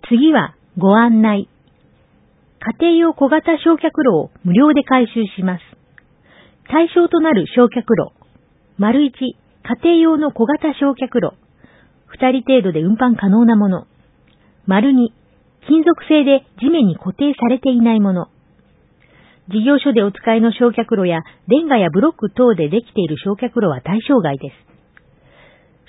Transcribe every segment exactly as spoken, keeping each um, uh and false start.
次はご案内。家庭用小型焼却炉を無料で回収します。対象となる焼却炉。丸いち、家庭用の小型焼却炉。ふたり程度で運搬可能なもの。丸に、金属製で地面に固定されていないもの。事業所でお使いの焼却炉やレンガやブロック等でできている焼却炉は対象外です。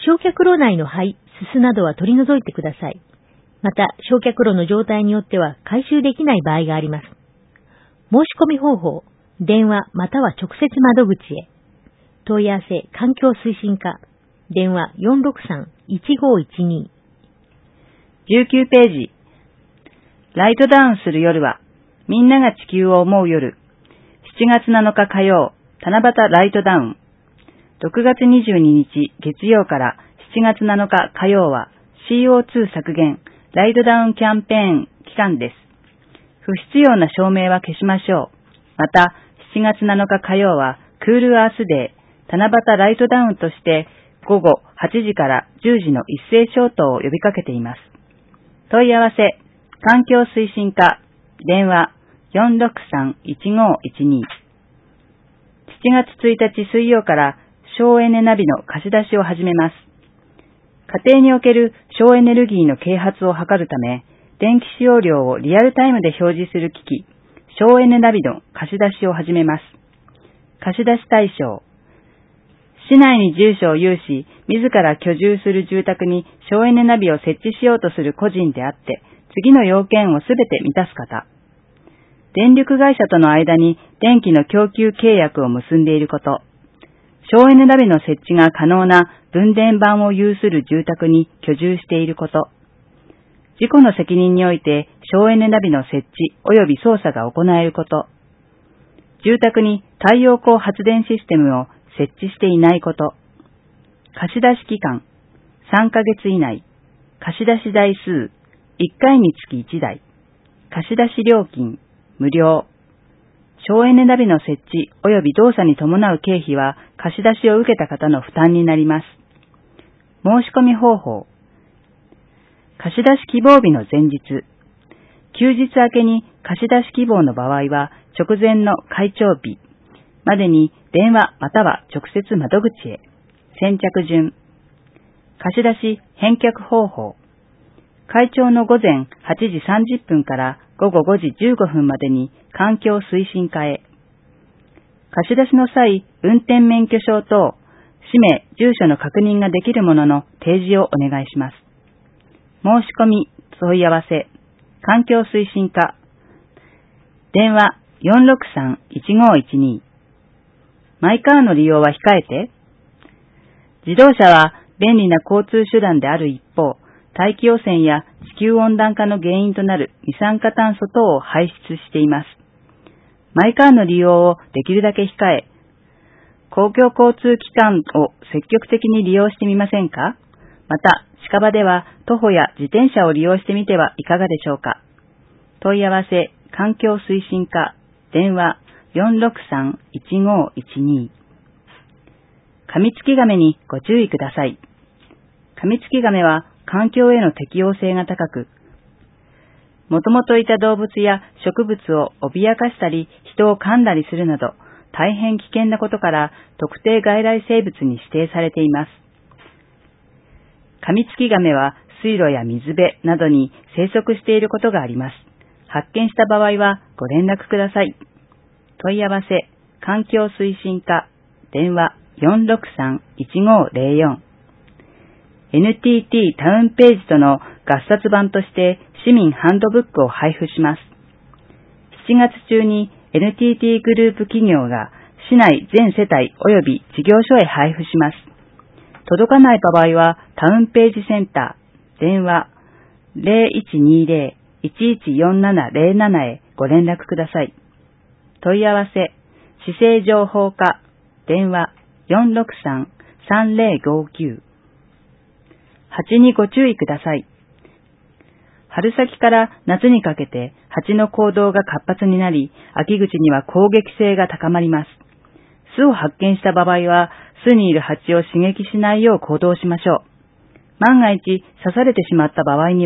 焼却炉内の灰、すすなどは取り除いてください。また、焼却炉の状態によっては回収できない場合があります。申し込み方法、電話または直接窓口へ。問い合わせ、環境推進課、電話 よんろくさんいちごいちに。 じゅうきゅうページ。ライトダウンする夜は、みんなが地球を思う夜。しちがつなのか火曜、七夕ライトダウン。ろくがつにじゅうににち月曜からしちがつなのか火曜は シーオーツー 削減ライトダウンキャンペーン期間です。不必要な照明は消しましょう。また、しちがつなのか火曜はクールアースデー、七夕ライトダウンとして午後はちじからじゅうじの一斉消灯を呼びかけています。問い合わせ、環境推進課、電話 よんろくさんいちごいちに。しちがつついたち水曜から省エネナビの貸し出しを始めます。家庭における省エネルギーの啓発を図るため、電気使用量をリアルタイムで表示する機器、省エネナビの貸し出しを始めます。貸し出し対象。市内に住所を有し、自ら居住する住宅に省エネナビを設置しようとする個人であって、次の要件をすべて満たす方。電力会社との間に電気の供給契約を結んでいること。省エネナビの設置が可能な分電盤を有する住宅に居住していること。事故の責任において省エネナビの設置及び操作が行えること。住宅に太陽光発電システムを設置していないこと。貸し出し期間、さんかげつ以内。貸し出し台数、いっかいにつきいちだい。貸し出し料金、無料。省エネナビの設置及び動作に伴う経費は貸し出しを受けた方の負担になります。申し込み方法。貸し出し希望日の前日。休日明けに貸し出し希望の場合は直前の開帳日までに電話または直接窓口へ。先着順。貸し出し返却方法。開帳の午前はちじさんじゅっぷんからごごごじじゅうごふんまでに環境推進課へ。貸し出しの際、運転免許証等、氏名、住所の確認ができるものの提示をお願いします。申し込み、問い合わせ、環境推進課、電話 よんろくさんいちごいちに。マイカーの利用は控えて。自動車は便利な交通手段である一方、大気汚染や地球温暖化の原因となる二酸化炭素等を排出しています。マイカーの利用をできるだけ控え、公共交通機関を積極的に利用してみませんか？また、近場では徒歩や自転車を利用してみてはいかがでしょうか？問い合わせ、環境推進課、電話 よんろくさんいちごいちに。カミツキガメにご注意ください。カミツキガメは環境への適応性が高く、もともといた動物や植物を脅かしたり人を噛んだりするなど大変危険なことから特定外来生物に指定されています。カミツキガメは水路や水辺などに生息していることがあります。発見した場合はご連絡ください。問い合わせ、環境推進課、電話 よんろくさんいちごゼロよん。エヌティーティー タウンページとの合冊版として市民ハンドブックを配布します。しちがつ中に エヌティーティー グループ企業が市内全世帯及び事業所へ配布します。届かない場合はタウンページセンター、電話 ゼロいちにゼロ いちいちよんななゼロなな へご連絡ください。問い合わせ、市政情報課、電話 よんろくさんさんゼロごきゅう。蜂にご注意ください。春先から夏にかけて蜂の行動が活発になり、秋口には攻撃性が高まります。巣を発見した場合は、巣にいる蜂を刺激しないよう行動しましょう。万が一刺されてしまった場合には、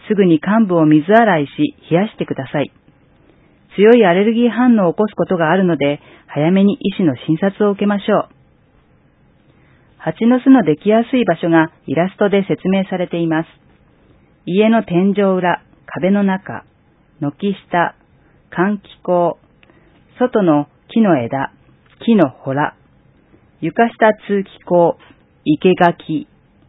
すぐに患部を水洗いし冷やしてください。強いアレルギー反応を起こすことがあるので、早めに医師の診察を受けましょう。蜂の巣のできやすい場所がイラストで説明されています。家の天井裏、壁の中、軒下、換気口、外の木の枝、木の洞、床下通気口、生け垣。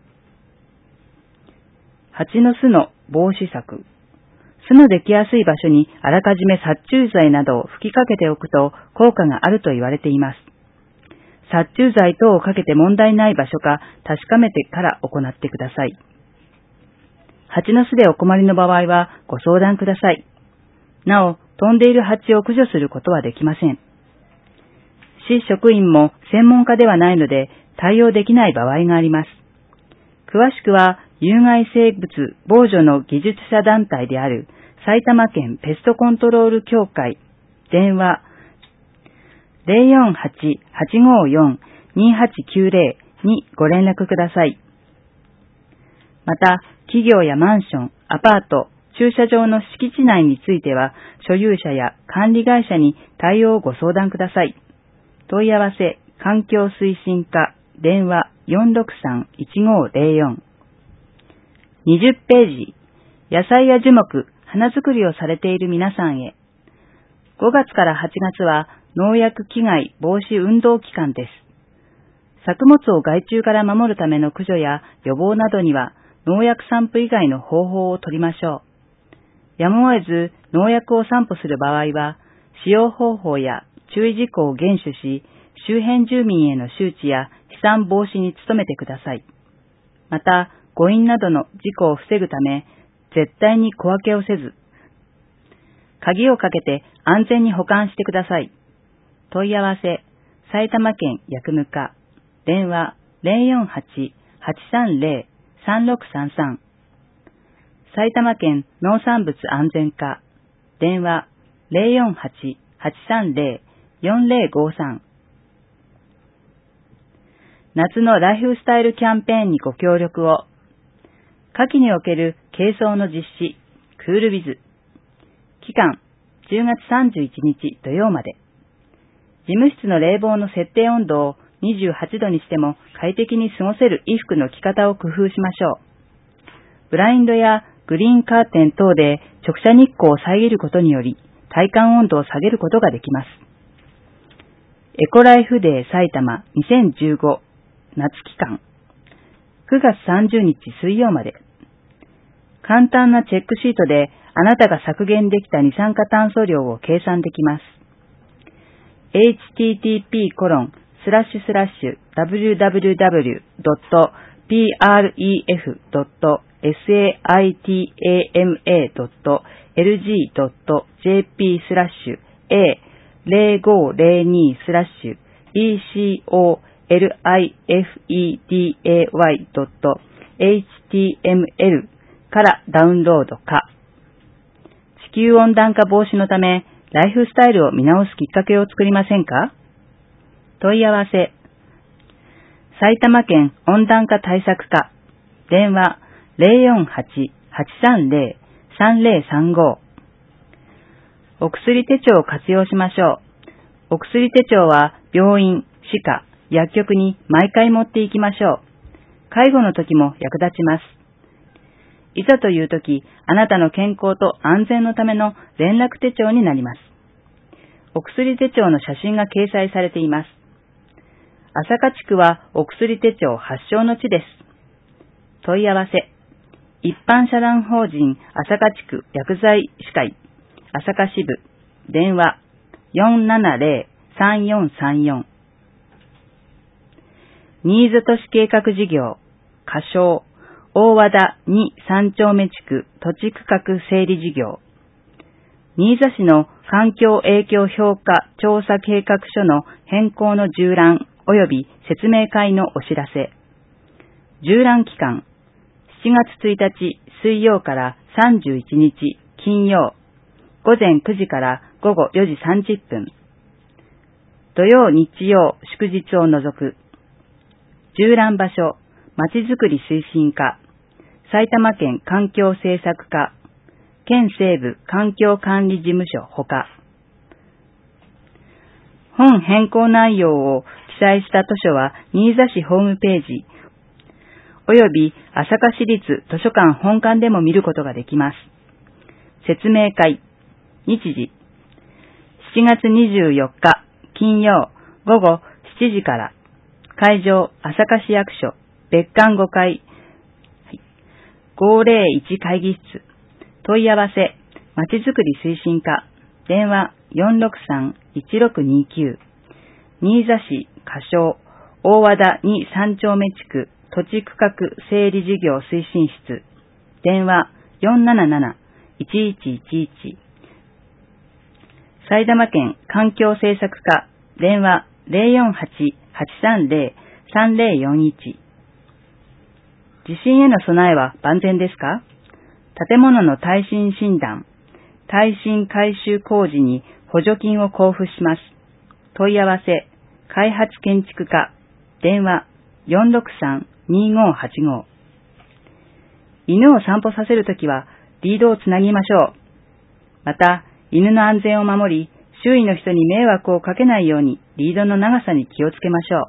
蜂の巣の防止策。巣のできやすい場所にあらかじめ殺虫剤などを吹きかけておくと効果があると言われています。殺虫剤等をかけて問題ない場所か確かめてから行ってください。蜂の巣でお困りの場合はご相談ください。なお、飛んでいる蜂を駆除することはできません。市職員も専門家ではないので対応できない場合があります。詳しくは有害生物防除の技術者団体である埼玉県ペストコントロール協会電話 ゼロよんはち はちごよん にはちきゅうゼロ にご連絡ください。また、企業やマンション、アパート、駐車場の敷地内については所有者や管理会社に対応をご相談ください。問い合わせ環境推進課電話 よんろくさん いちごゼロよん。にじゅっページ、野菜や樹木、花作りをされている皆さんへ。ごがつからはちがつは農薬危害防止運動期間です。作物を害虫から守るための駆除や予防などには農薬散布以外の方法を取りましょう。やむを得ず農薬を散布する場合は、使用方法や注意事項を厳守し、周辺住民への周知や飛散防止に努めてください。また、誤飲などの事故を防ぐため、絶対に小分けをせず、鍵をかけて安全に保管してください。問い合わせ、埼玉県薬務課、電話 ゼロよんはち はちさんゼロ さんろくさんさん。埼玉県農産物安全課、電話 ゼロよんはち はちさんゼロ よんゼロごさん。夏のライフスタイルキャンペーンにご協力を。夏季における軽装の実施、クールビズ。期間、じゅうがつさんじゅういちにち土曜まで。事務室の冷房の設定温度をにじゅうはちどにしても快適に過ごせる衣服の着方を工夫しましょう。ブラインドやグリーンカーテン等で直射日光を遮ることにより体感温度を下げることができます。エコライフデー埼玉にせんじゅうご夏期間、くがつさんじゅうにち水曜まで。簡単なチェックシートであなたが削減できた二酸化炭素量を計算できます。エイチティーティーピーコロンスラッシュスラッシュダブリューダブリューダブリュードットピーアールイーエフドットエスエーアイティーエーエムエードットエルジードットジェーピースラッシュエーゼロごゼロにスラッシュイーシーオーエルアイエフイーディーエーワイドットエイチティーエムエル からダウンロードか。地球温暖化防止のため、ライフスタイルを見直すきっかけを作りませんか？問い合わせ。埼玉県温暖化対策課。電話 ゼロよんはち はちさんゼロ さんゼロさんご。お薬手帳を活用しましょう。お薬手帳は病院、歯科、薬局に毎回持って行きましょう。介護の時も役立ちます。いざという時、あなたの健康と安全のための連絡手帳になります。お薬手帳の写真が掲載されています。朝霞地区はお薬手帳発祥の地です。問い合わせ。一般社団法人朝霞地区薬剤師会朝霞支部電話 よんななゼロ さんよんさんよん。新津都市計画事業仮称大和田に三丁目地区土地区画整理事業。新座市の環境影響評価調査計画書の変更の縦覧及び説明会のお知らせ。縦覧期間、しちがつついたち水曜からさんじゅういちにち金曜、ごぜんくじからごごよじさんじゅっぷん。土曜日曜祝日を除く。縦覧場所、まちづくり推進課、 埼玉県環境政策課、県西部環境管理事務所ほか。本変更内容を記載した図書は新座市ホームページ、および朝霞市立図書館本館でも見ることができます。説明会、日時、しちがつにじゅうよっか金曜午後しちじから、会場朝霞市役所別館ごかい、ごぜろいち会議室、問い合わせ、まちづくり推進課、電話 よんろくさんいちろくにきゅう、新座市仮称大和田にさん丁目地区土地区画整理事業推進室、電話 よんなななないちいちいちいち、埼玉県環境政策課、電話 ゼロよんはちはちさんゼロさんゼロよんいち。地震への備えは万全ですか？建物の耐震診断、耐震改修工事に補助金を交付します。問い合わせ、開発建築課、電話 よんろくさんにごはちご。犬を散歩させるときはリードをつなぎましょう。また、犬の安全を守り、周囲の人に迷惑をかけないようにリードの長さに気をつけましょう。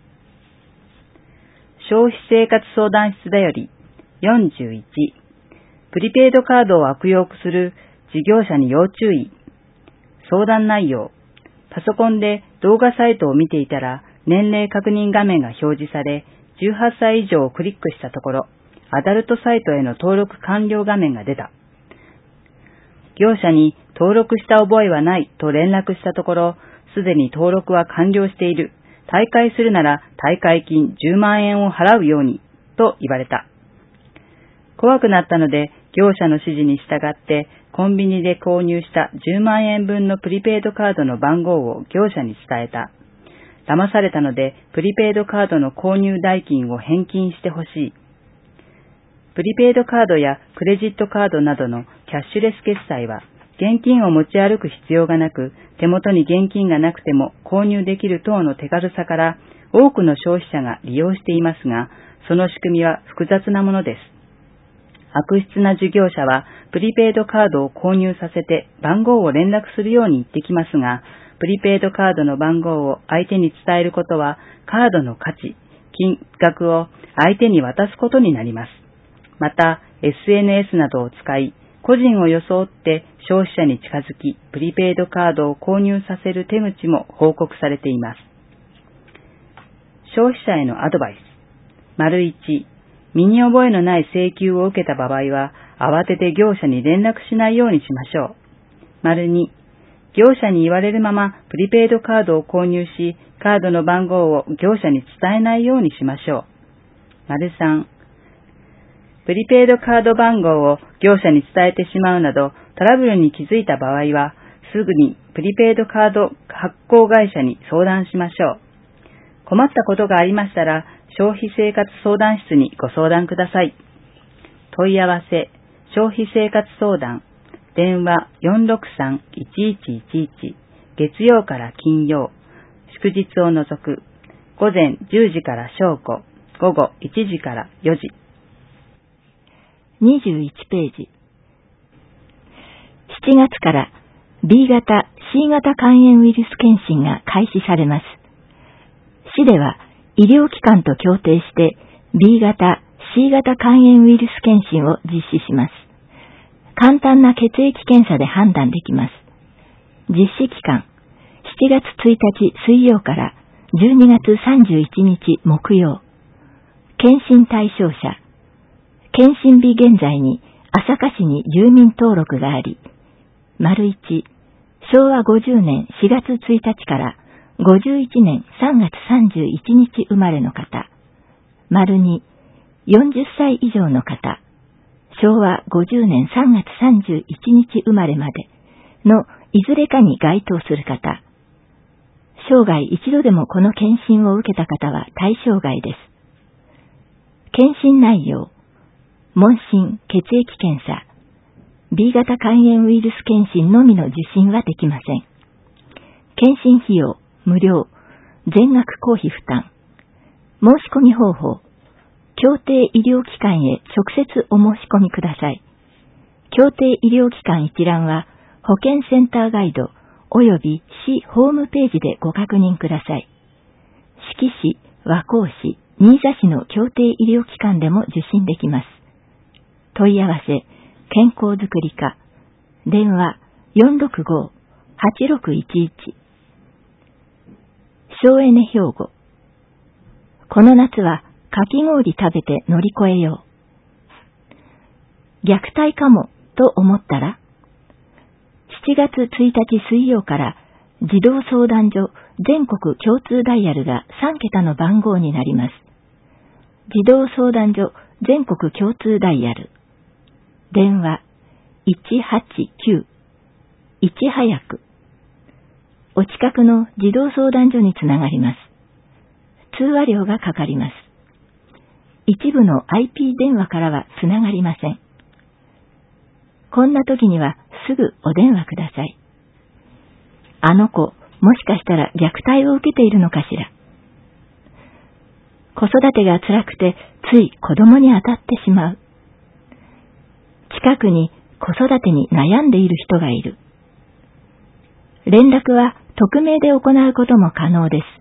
消費生活相談室だよりよんじゅういち、プリペイドカードを悪用する事業者に要注意。相談内容、パソコンで動画サイトを見ていたら年齢確認画面が表示され、じゅうはっさい以上をクリックしたところ、アダルトサイトへの登録完了画面が出た。業者に登録した覚えはないと連絡したところ、すでに登録は完了している。退会するなら退会金じゅうまんえんを払うように、と言われた。怖くなったので、業者の指示に従ってコンビニで購入したじゅうまんえんぶんのプリペイドカードの番号を業者に伝えた。騙されたので、プリペイドカードの購入代金を返金してほしい。プリペイドカードやクレジットカードなどのキャッシュレス決済は、現金を持ち歩く必要がなく、手元に現金がなくても購入できる等の手軽さから、多くの消費者が利用していますが、その仕組みは複雑なものです。悪質な事業者は、プリペイドカードを購入させて番号を連絡するように言ってきますが、プリペイドカードの番号を相手に伝えることは、カードの価値、金額を相手に渡すことになります。また、エスエヌエス などを使い、個人を装って消費者に近づき、プリペイドカードを購入させる手口も報告されています。消費者へのアドバイス。丸いち、身に覚えのない請求を受けた場合は、慌てて業者に連絡しないようにしましょう。丸に、業者に言われるままプリペイドカードを購入し、カードの番号を業者に伝えないようにしましょう。丸さん、プリペイドカード番号を業者に伝えてしまうなどトラブルに気づいた場合は、すぐにプリペイドカード発行会社に相談しましょう。困ったことがありましたら、消費生活相談室にご相談ください。問い合わせ、消費生活相談、電話 よんろくさんいちいちいちいち、月曜から金曜、祝日を除く、午前じゅうじから正午、午後いちじからよじ。 にじゅういちページ。しちがつから B 型、C 型肝炎ウイルス検診が開始されます。市では医療機関と協定して B 型、C 型肝炎ウイルス検診を実施します。簡単な血液検査で判断できます。実施期間、しちがつついたち水曜からじゅうにがつさんじゅういちにち木曜。検診対象者、検診日現在に朝霞市に住民登録があり、丸いち、しょうわごじゅうねんしがつついたちからごじゅういちねんさんがつさんじゅういちにち生まれの方、丸に、よんじゅっさい以上の方、しょうわごじゅうねんさんがつさんじゅういちにち生まれまでのいずれかに該当する方、生涯一度でもこの検診を受けた方は対象外です。検診内容、問診、血液検査、B 型肝炎ウイルス検診のみの受診はできません。検診費用、無料、全額公費負担。申し込み方法、 協定医療機関へ直接お申し込みください。協定医療機関一覧は保健センターガイド及び市ホームページでご確認ください。志木市、和光市、新座市の協定医療機関でも受診できます。問い合わせ、健康づくり課、電話 よんろくご はちろくいちいち。省エネ兵庫。この夏はかき氷食べて乗り越えよう。虐待かもと思ったら、しちがつついたち水曜から児童相談所全国共通ダイヤルがさんけたの番号になります。児童相談所全国共通ダイヤル。電話いちはちきゅう。いち早く。お近くの児童相談所につながります。通話料がかかります。一部の アイピー 電話からはつながりません。こんな時にはすぐお電話ください。あの子、もしかしたら虐待を受けているのかしら。子育てが辛くてつい子供に当たってしまう。近くに子育てに悩んでいる人がいる。連絡は匿名で行うことも可能です。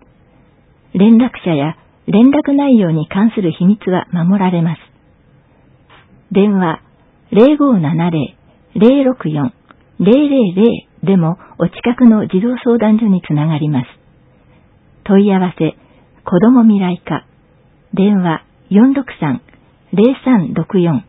連絡者や連絡内容に関する秘密は守られます。電話ゼロごーななゼロ ゼロろくよん ゼロゼロゼロでもお近くの児童相談所につながります。問い合わせ、子ども未来課、電話よんろくさん ゼロさんろくよん。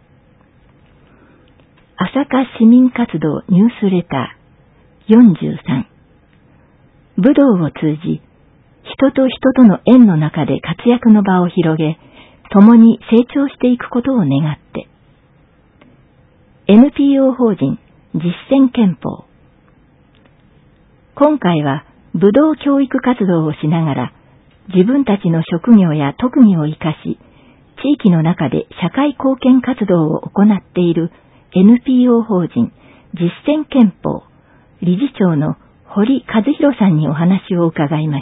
朝霞市民活動ニュースレターよんじゅうさん。武道を通じ、人と人との縁の中で活躍の場を広げ、共に成長していくことを願って。エヌピーオー 法人実践憲法。今回は武道教育活動をしながら、自分たちの職業や特技を生かし、地域の中で社会貢献活動を行っている エヌピーオー 法人実践憲法理事長の堀和弘さんにお話を伺いました。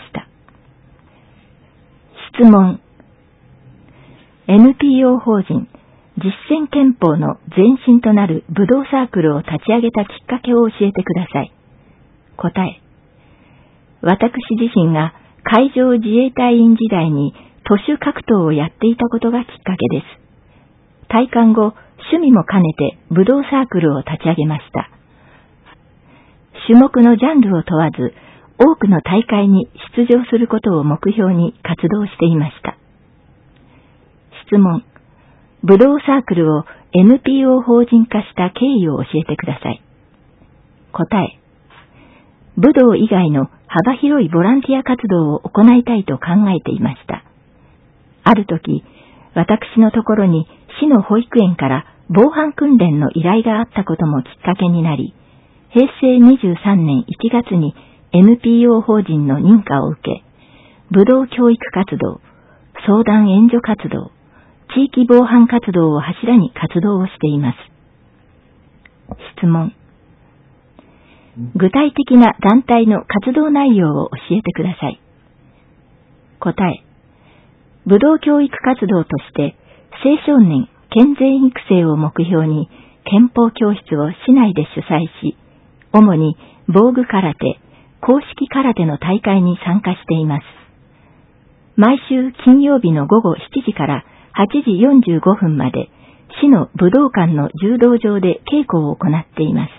質問。エヌピーオー 法人実践憲法の前身となる武道サークルを立ち上げたきっかけを教えてください。答え。私自身が海上自衛隊員時代に徒手格闘をやっていたことがきっかけです。退官後、趣味も兼ねて武道サークルを立ち上げました。種目のジャンルを問わず、多くの大会に出場することを目標に活動していました。質問。武道サークルを エヌピーオー 法人化した経緯を教えてください。答え。武道以外の幅広いボランティア活動を行いたいと考えていました。ある時、私のところに市の保育園から防犯訓練の依頼があったこともきっかけになり、へいせいにじゅうさんねんいちがつに エヌピーオー 法人の認可を受け、武道教育活動、相談援助活動、地域防犯活動を柱に活動をしています。質問。具体的な団体の活動内容を教えてください。答え。武道教育活動として青少年健全育成を目標に憲法教室を市内で主催し、主に防具空手、公式空手の大会に参加しています。毎週金曜日のごごしちじからはちじよんじゅうごふんまで市の武道館の柔道場で稽古を行っています。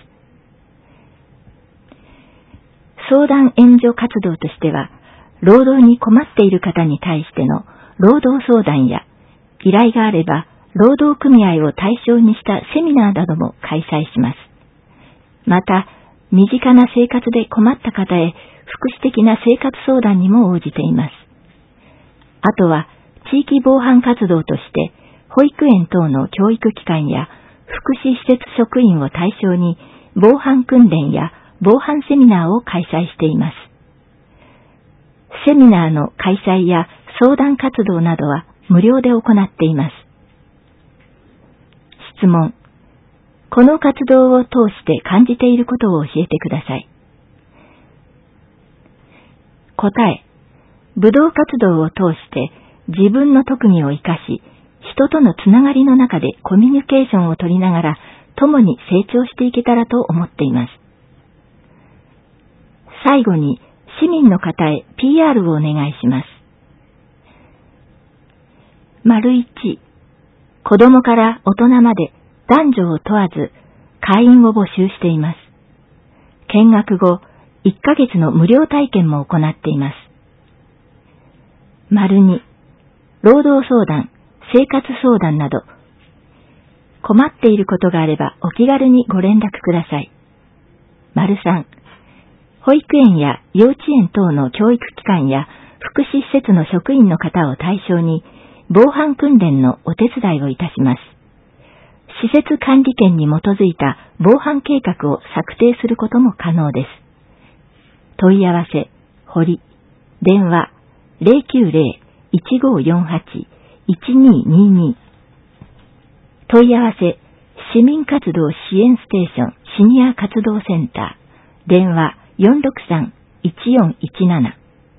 相談援助活動としては、労働に困っている方に対しての労働相談や、依頼があれば労働組合を対象にしたセミナーなども開催します。また、身近な生活で困った方へ福祉的な生活相談にも応じています。あとは、地域防犯活動として、保育園等の教育機関や福祉施設職員を対象に防犯訓練や防犯セミナーを開催しています。セミナーの開催や相談活動などは無料で行っています。質問。この活動を通して感じていることを教えてください。答え。武道活動を通して自分の特技を生かし、 人とのつながりの中でコミュニケーションを取りながら共に成長していけたらと思っています。最後に市民の方へ ピーアール をお願いします。丸一、子供から大人まで男女を問わず会員を募集しています。見学後、いっかげつの無料体験も行っています。丸二、労働相談、生活相談など、困っていることがあればお気軽にご連絡ください。丸三、保育園や幼稚園等の教育機関や福祉施設の職員の方を対象に防犯訓練のお手伝いをいたします。施設管理権に基づいた防犯計画を策定することも可能です。問い合わせ、堀、電話、ゼロきゅうゼロ いちごよんはち いちにーにーにー 問い合わせ、市民活動支援ステーションシニア活動センター、電話よんろくさん いちよんいちなな。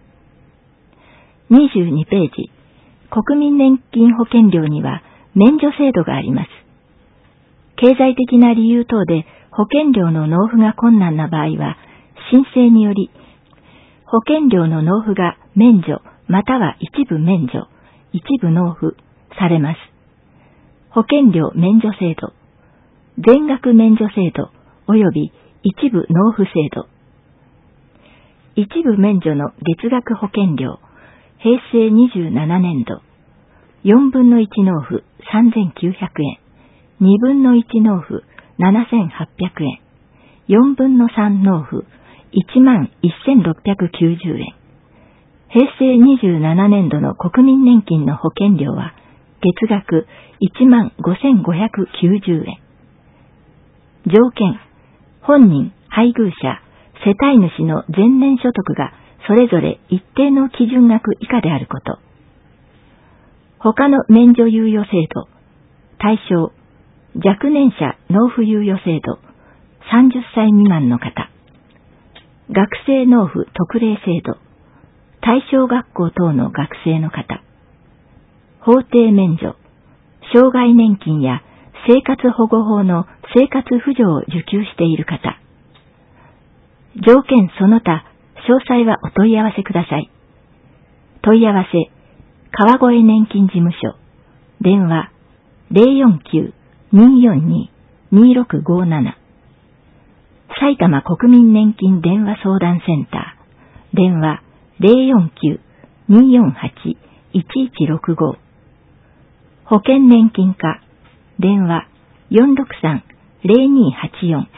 にじゅうにページ、国民年金保険料には免除制度があります。経済的な理由等で保険料の納付が困難な場合は、申請により、保険料の納付が免除または一部免除、一部納付されます。保険料免除制度、全額免除制度及び一部納付制度。一部免除の月額保険料、平成にじゅうななねんど、よんぶんのいち納付さんぜんきゅうひゃくえん、にぶんのいち納付ななせんはっぴゃくえん、よんぶんのさん納付いちまんせんろっぴゃくきゅうじゅうえん。平成にじゅうななねんどの国民年金の保険料は月額いちまんごせんごひゃくきゅうじゅうえん。条件、本人、配偶者、世帯主の前年所得がそれぞれ一定の基準額以下であること。他の免除猶予制度、対象、若年者納付猶予制度、さんじゅっさい未満の方。学生納付特例制度、対象学校等の学生の方。法定免除、障害年金や生活保護法の生活扶助を受給している方。条件その他、詳細はお問い合わせください。問い合わせ、川越年金事務所、電話ゼロよんきゅう にーよんにー にーろくごーなな。埼玉国民年金電話相談センター、電話ゼロよんきゅう にーよんはち いちいちろくご。保険年金課、電話よんろくさん ゼロにーはちよん。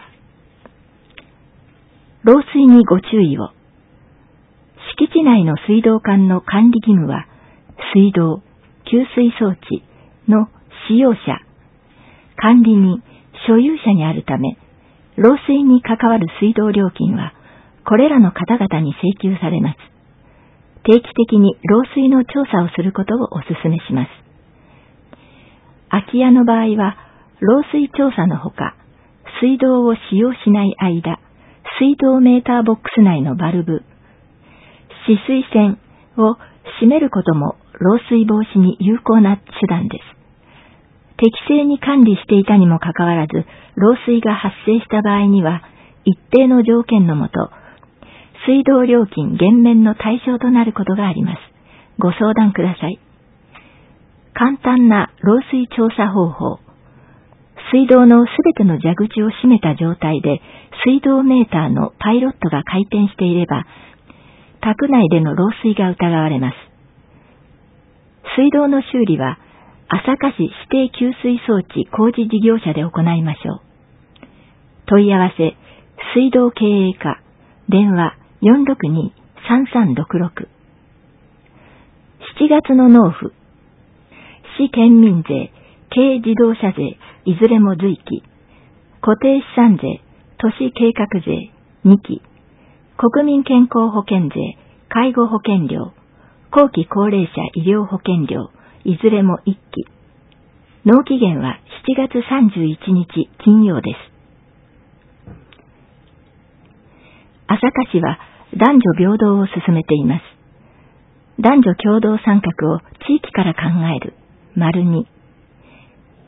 漏水にご注意を。敷地内の水道管の管理義務は、水道、給水装置の使用者、管理人、所有者にあるため、漏水に関わる水道料金は、これらの方々に請求されます。定期的に漏水の調査をすることをお勧めします。空き家の場合は、漏水調査のほか、水道を使用しない間、水道メーターボックス内のバルブ、止水栓を閉めることも漏水防止に有効な手段です。適正に管理していたにもかかわらず、漏水が発生した場合には、一定の条件のもと、水道料金減免の対象となることがあります。ご相談ください。簡単な漏水調査方法。水道のすべての蛇口を閉めた状態で、水道メーターのパイロットが回転していれば、宅内での漏水が疑われます。水道の修理は、朝霞市指定給水装置工事事業者で行いましょう。問い合わせ、水道経営課、電話よんろくに さんさんろくろく。しちがつの納付、市県民税、軽自動車税、いずれも随記、固定資産税、都市計画税、にき、国民健康保険税、介護保険料、後期高齢者医療保険料、いずれもいっき。納期限はしちがつさんじゅういちにち金曜です。朝霞市は男女平等を進めています。男女共同参画を地域から考える、丸に。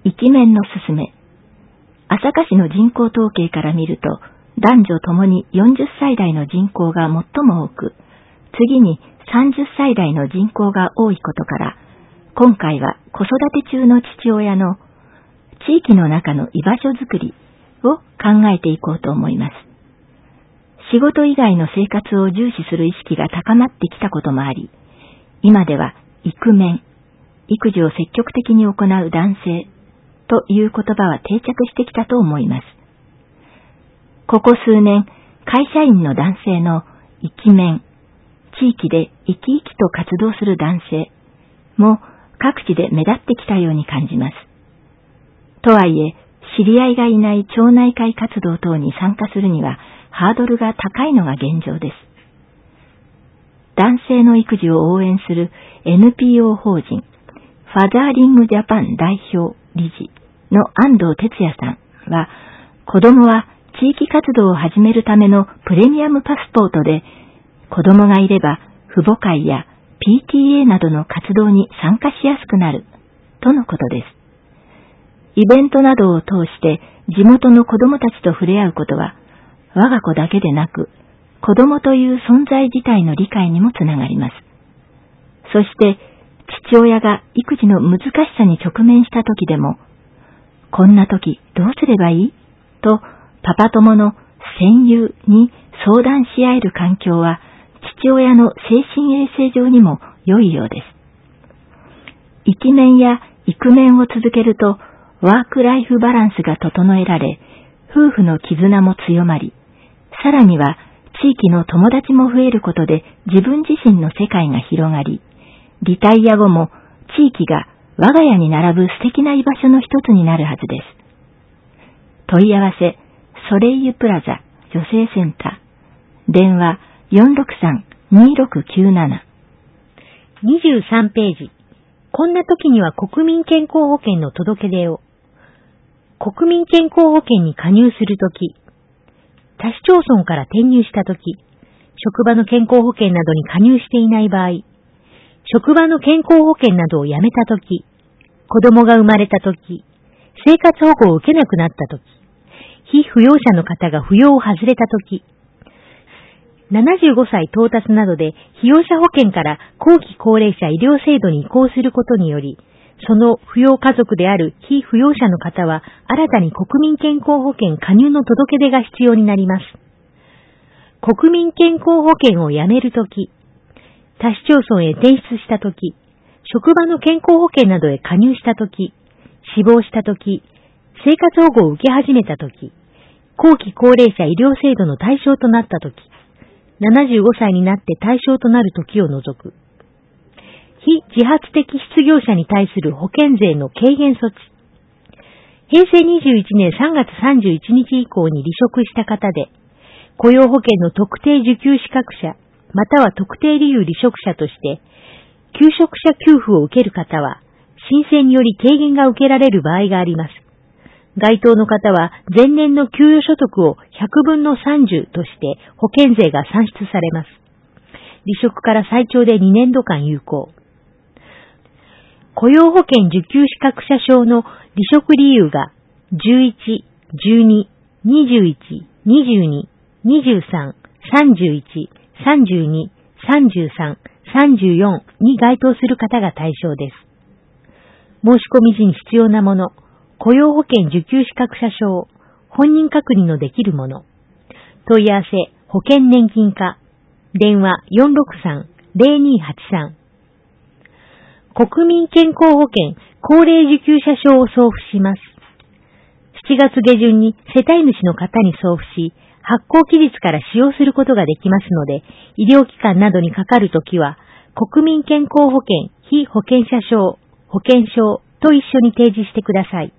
イケメンのすすめ。朝霞市の人口統計から見ると、男女ともによんじゅっさい代の人口が最も多く、次にさんじゅっさい代の人口が多いことから、今回は子育て中の父親の地域の中の居場所づくりを考えていこうと思います。仕事以外の生活を重視する意識が高まってきたこともあり、今ではイクメン、育児を積極的に行う男性という言葉は定着してきたと思います。ここ数年、会社員の男性のイケメン、地域で生き生きと活動する男性も各地で目立ってきたように感じます。とはいえ、知り合いがいない町内会活動等に参加するにはハードルが高いのが現状です。男性の育児を応援する エヌピーオー 法人ファザーリングジャパン代表理事の安藤哲也さんは、子供は地域活動を始めるためのプレミアムパスポートで、子供がいれば父母会や ピーティーエー などの活動に参加しやすくなるとのことです。イベントなどを通して地元の子供たちと触れ合うことは、我が子だけでなく、子供という存在自体の理解にもつながります。そして、父親が育児の難しさに直面した時でも、こんな時どうすればいい？と、パパ友の戦友に相談し合える環境は、父親の精神衛生上にも良いようです。イケメンやイクメンを続けると、ワークライフバランスが整えられ、夫婦の絆も強まり、さらには地域の友達も増えることで自分自身の世界が広がり、リタイア後も地域が我が家に並ぶ素敵な居場所の一つになるはずです。問い合わせ、ソレイユプラザ女性センター、電話 よんろくさん にろくきゅうなな。 にじゅうさんページ。こんな時には国民健康保険の届け出を。国民健康保険に加入するとき、他市町村から転入したとき、職場の健康保険などに加入していない場合、職場の健康保険などをやめたとき、子供が生まれたとき、生活保護を受けなくなったとき、被扶養者の方が扶養を外れたとき、ななじゅうごさい到達などで被用者保険から後期高齢者医療制度に移行することにより、その扶養家族である被扶養者の方は新たに国民健康保険加入の届け出が必要になります。国民健康保険をやめるとき、他市町村へ転出したとき、職場の健康保険などへ加入したとき、死亡したとき、生活保護を受け始めたとき、後期高齢者医療制度の対象となったとき、ななじゅうごさいになって対象となるときを除く。非自発的失業者に対する保険税の軽減措置。へいせいにじゅういちねんさんがつさんじゅういちにち以降に離職した方で、雇用保険の特定受給資格者、または特定理由離職者として、休職者給付を受ける方は、申請により軽減が受けられる場合があります。該当の方は前年の給与所得をひゃくぶんのさんじゅうとして保険税が算出されます。離職から最長でにねんどかん有効。雇用保険受給資格者証の離職理由がじゅういち、じゅうに、にじゅういち、にじゅうに、にじゅうさん、さんじゅういち、さんじゅうに、さんじゅうさん、さんじゅうよんに該当する方が対象です。申し込み時に必要なもの、雇用保険受給資格者証、本人確認のできるもの。問い合わせ、保険年金課、電話 よんろくさん ぜろにはちさん。国民健康保険高齢受給者証を送付します。しちがつげじゅんに世帯主の方に送付し、発行期日から使用することができますので、医療機関などにかかるときは、国民健康保険被保険者証、保険証と一緒に提示してください。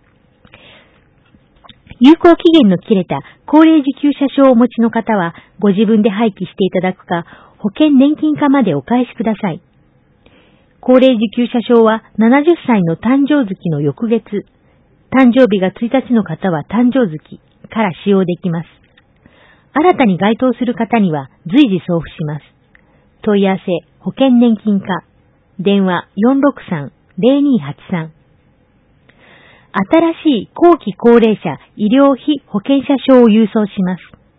有効期限の切れた高齢受給者証をお持ちの方は、ご自分で廃棄していただくか、保険年金課までお返しください。高齢受給者証はななじゅっさいの誕生月の翌月、誕生日がついたちの方は誕生月から使用できます。新たに該当する方には随時送付します。問い合わせ、保険年金課、電話 よんろくさん ぜろにはちさん。 新しい後期高齢者医療費保険者証を郵送します。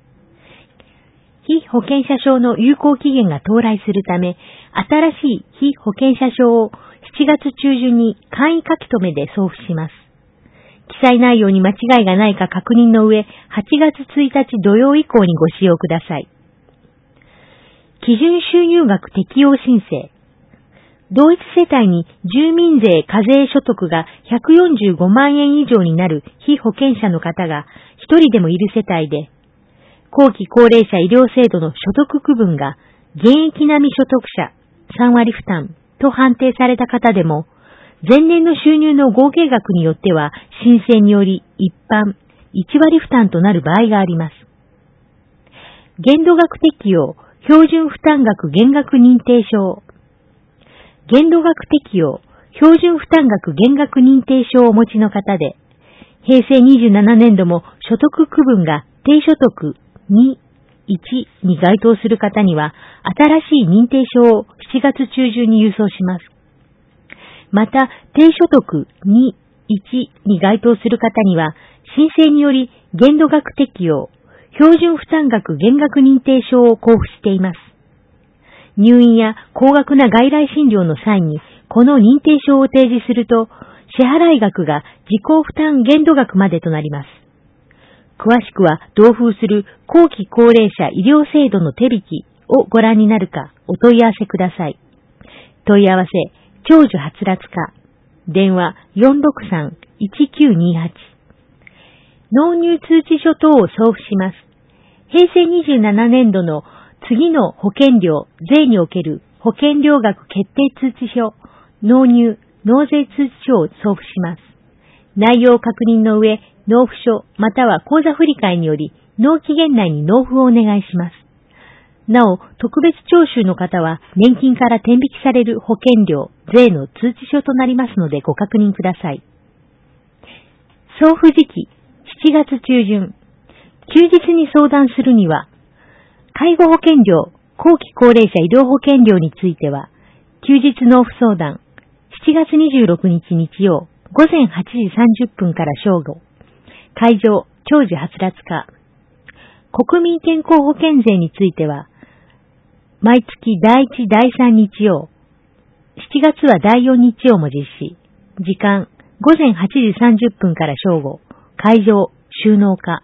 被保険者証の有効期限が到来するため、新しい被保険者証をしちがつ中旬に簡易書き留めで送付します。記載内容に間違いがないか確認の上、はちがつついたち土曜以降にご使用ください。基準収入額適用申請。同一世帯に住民税課税所得がひゃくよんじゅうごまんえん以上になる被保険者の方がひとりでもいる世帯で、後期高齢者医療制度の所得区分が現役並み所得者さんわり負担と判定された方でも、前年の収入の合計額によっては申請により一般いちわり負担となる場合があります。限度額適用標準負担額減額認定証。限度額適用標準負担額減額認定証をお持ちの方で、へいせいにじゅうななねんども所得区分が低所得に、いちに該当する方には、新しい認定証をしちがつ中旬に郵送します。また、低所得に、いちに該当する方には、申請により限度額適用標準負担額減額認定証を交付しています。入院や高額な外来診療の際に、この認定証を提示すると、支払い額が自己負担限度額までとなります。詳しくは同封する後期高齢者医療制度の手引きをご覧になるかお問い合わせください。問い合わせ、長寿はつらつ課、電話 よんろくさんいちきゅうにはち。納入通知書等を送付します。へいせいにじゅうななねんどの次の保険料、税における保険料額決定通知書、納入、納税通知書を送付します。内容確認の上、納付書または口座振替により納期限内に納付をお願いします。なお、特別徴収の方は年金から転引きされる保険料、税の通知書となりますのでご確認ください。送付時期、しちがつ中旬。休日に相談するには、介護保険料、後期高齢者医療保険料については、休日納付相談、しちがつにじゅうろくにち日曜、ごぜんはちじさんじゅっぷんから正午。会場、長寿はつらつ課。国民健康保険税については、毎月だいいち、だいさん日曜、しちがつはだいよん日曜も実施。時間、ごぜんはちじさんじゅっぷんから正午。会場、収納課。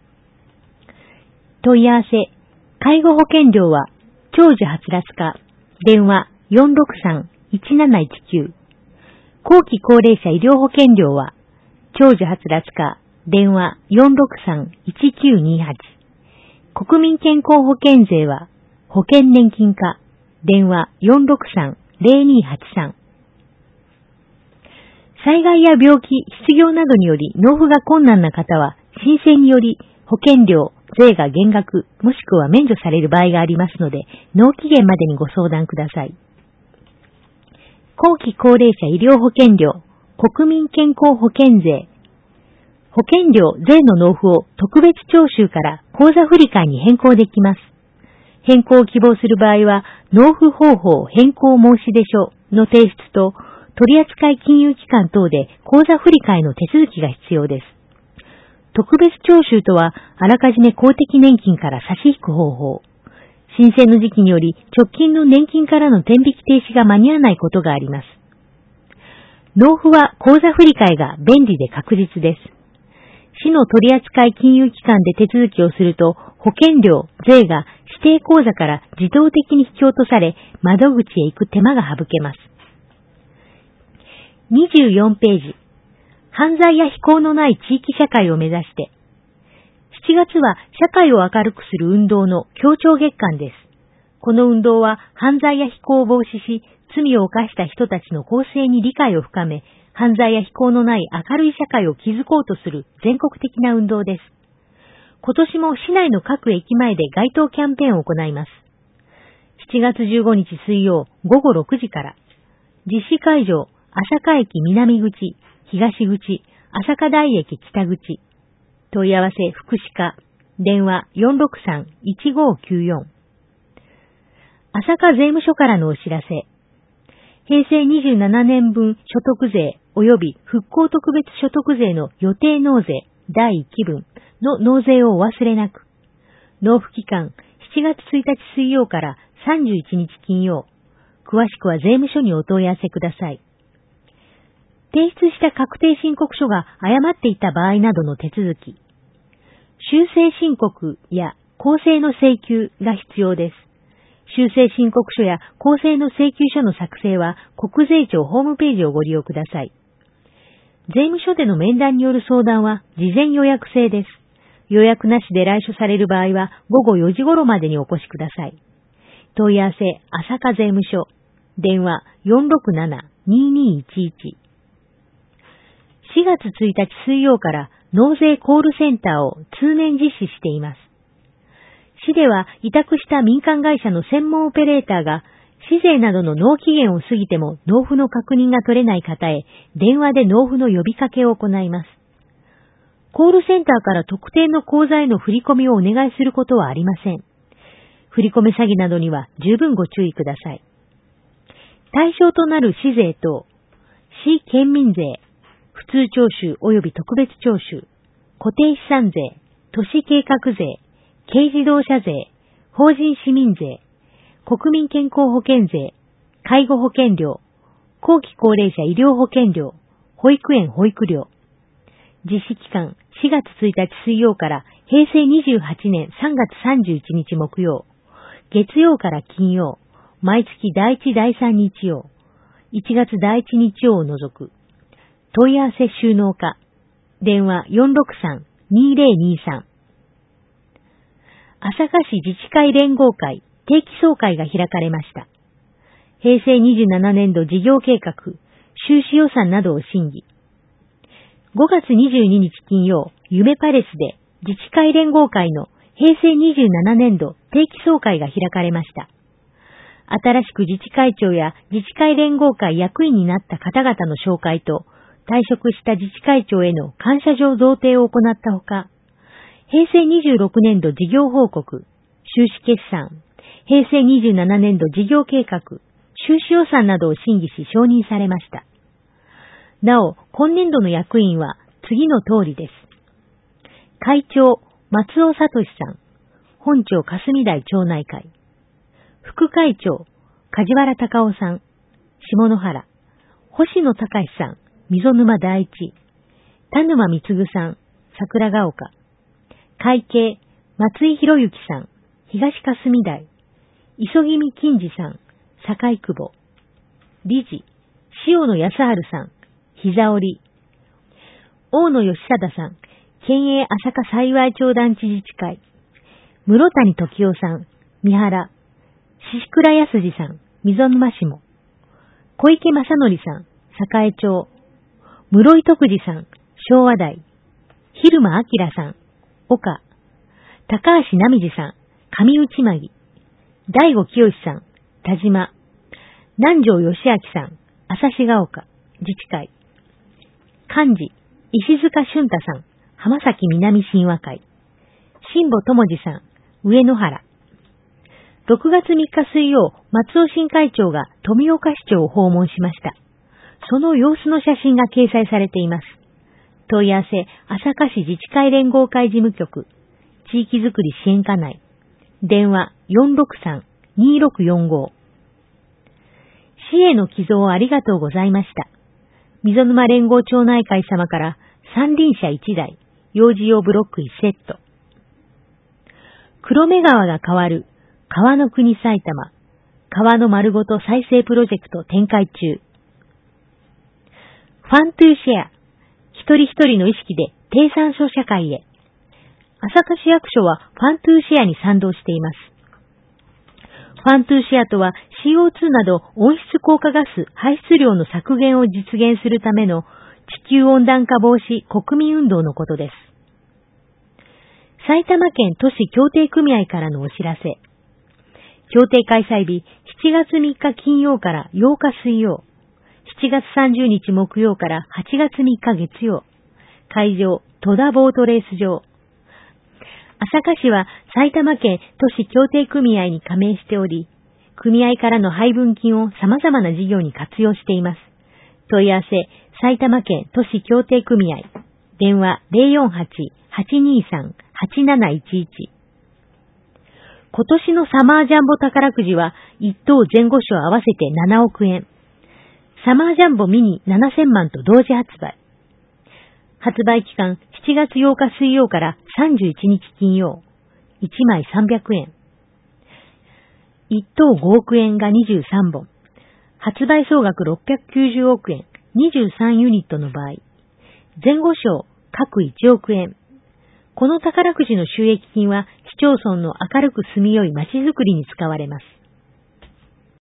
問い合わせ、介護保険料は、長寿はつらつ課。電話、よんろくさんいちなないちきゅう。後期高齢者医療保険料は、長寿はつらつ課。電話 よんろくさんいちきゅうにはち。国民健康保険税は保険年金課。電話 よんろくさんぜろにはちさん。災害や病気、失業などにより納付が困難な方は申請により保険料、税が減額もしくは免除される場合がありますので、納期限までにご相談ください。後期高齢者医療保険料、国民健康保険税、保険料、税の納付を特別徴収から口座振替に変更できます。変更を希望する場合は、納付方法変更申出書の提出と、取扱金融機関等で口座振替の手続きが必要です。特別徴収とは、あらかじめ公的年金から差し引く方法。申請の時期により、直近の年金からの転引き停止が間に合わないことがあります。納付は口座振替が便利で確実です。市の取扱金融機関で手続きをすると、保険料、税が指定口座から自動的に引き落とされ、窓口へ行く手間が省けます。にじゅうよんページ。犯罪や非行のない地域社会を目指して。しちがつは社会を明るくする運動の協調月間です。この運動は犯罪や非行を防止し、罪を犯した人たちの更生に理解を深め、犯罪や非行のない明るい社会を築こうとする全国的な運動です。今年も市内の各駅前で街頭キャンペーンを行います。しちがつじゅうごにち水曜ごごろくじから、実施会場、朝霞駅南口、東口、朝霞台駅北口、問い合わせ福祉課、電話 よんろくさんいちごきゅうよん。朝霞税務署からのお知らせ。 へいせいにじゅうななねんぶん所得税及び復興特別所得税の予定納税だいいっきぶんの納税をお忘れなく。納付期間しちがつついたち水曜からさんじゅういちにち金曜。詳しくは税務署にお問い合わせください。提出した確定申告書が誤っていた場合などの手続き。修正申告や公正の請求が必要です。修正申告書や公正の請求書の作成は国税庁ホームページをご利用ください。税務署での面談による相談は事前予約制です。予約なしで来所される場合はごごよじ頃までにお越しください。問い合わせ、朝霞税務署。電話 よんろくなな にーにーいちいち。しがつついたち水曜から納税コールセンターを通年実施しています。市では委託した民間会社の専門オペレーターが市税などの納期限を過ぎても納付の確認が取れない方へ電話で納付の呼びかけを行います。コールセンターから特定の口座への振り込みをお願いすることはありません。振り込め詐欺などには十分ご注意ください。対象となる市税等、市県民税、普通徴収及び特別徴収、固定資産税、都市計画税、軽自動車税、法人市民税、国民健康保険税、介護保険料、後期高齢者医療保険料、保育園保育料。実施期間しがつついたち水曜からへいせいにじゅうはちねんさんがつさんじゅういちにち木曜、月曜から金曜、毎月だいいちだいさん日曜、いちがつだいいち日曜を除く。問い合わせ収納課。電話 よんろくさん にーぜろにーさん。朝霞市自治会連合会定期総会が開かれました。へいせいにじゅうななねんど事業計画、収支予算などを審議。ごがつにじゅうににち金曜、夢パレスで自治会連合会のへいせいにじゅうななねんど定期総会が開かれました。新しく自治会長や自治会連合会役員になった方々の紹介と、退職した自治会長への感謝状贈呈を行ったほか、へいせいにじゅうろくねんど事業報告、収支決算、へいせいにじゅうななねんど事業計画、収支予算などを審議し承認されました。なお、今年度の役員は次の通りです。会長、松尾聡さん、本庁霞台町内会。副会長、梶原隆夫さん、下野原。星野隆さん、溝沼第一。田沼貢さん、桜ヶ丘。会計、松井博之さん、東霞台。磯君金次さん、堺久保。理事、塩野康春さん、膝折。大野義貞さん、県営朝霞幸町団地自治会。室谷時夫さん、三原。宍倉康次さん、溝沼下。小池正則さん、栄町。室井徳次さん、昭和台。蛭間明さん、岡。高橋奈美次さん、上内巻。大吾清さん、田島。南條義明さん、旭ヶ丘、自治会。幹事、石塚俊太さん、浜崎南神話会。新保智次さん、上野原。ろくがつみっか水曜、松尾新会長が富岡市長を訪問しました。その様子の写真が掲載されています。問い合わせ、朝霞市自治会連合会事務局、地域づくり支援課内。電話 よんろくさん にーろくよんご。市への寄贈ありがとうございました。溝沼連合町内会様から三輪車いちだい、幼児用ブロックいちセット。黒目川が変わる、川の国埼玉、川の丸ごと再生プロジェクト展開中。ファントゥーシェア、一人一人の意識で低酸素社会へ。朝霞市役所はファントゥーシェアに賛同しています。ファントゥーシェアとは シーオーツー など温室効果ガス排出量の削減を実現するための地球温暖化防止国民運動のことです。埼玉県都市協定組合からのお知らせ。協定開催日しちがつみっか金曜からようか水曜、しちがつさんじゅうにち木曜からはちがつみっか月曜。会場、戸田ボートレース場。朝霞市は埼玉県都市協定組合に加盟しており、 組合からの配分金を様々な事業に活用しています。問い合わせ、埼玉県都市協定組合。電話 ゼロよんはち はちにさん はちなないちいち。今年のサマージャンボ宝くじはいっ等前後賞合わせてななおくえん。サマージャンボミニななせんまんと同時発売。発売期間しちがつようか水曜からさんじゅういちにち金曜。いちまいさんびゃくえん。いっ等ごおくえんがにじゅうさんぼん。発売総額ろっぴゃくきゅうじゅうおくえん。にじゅうさんユニットの場合。前後賞各いちおくえん。この宝くじの収益金は市町村の明るく住みよい街づくりに使われます。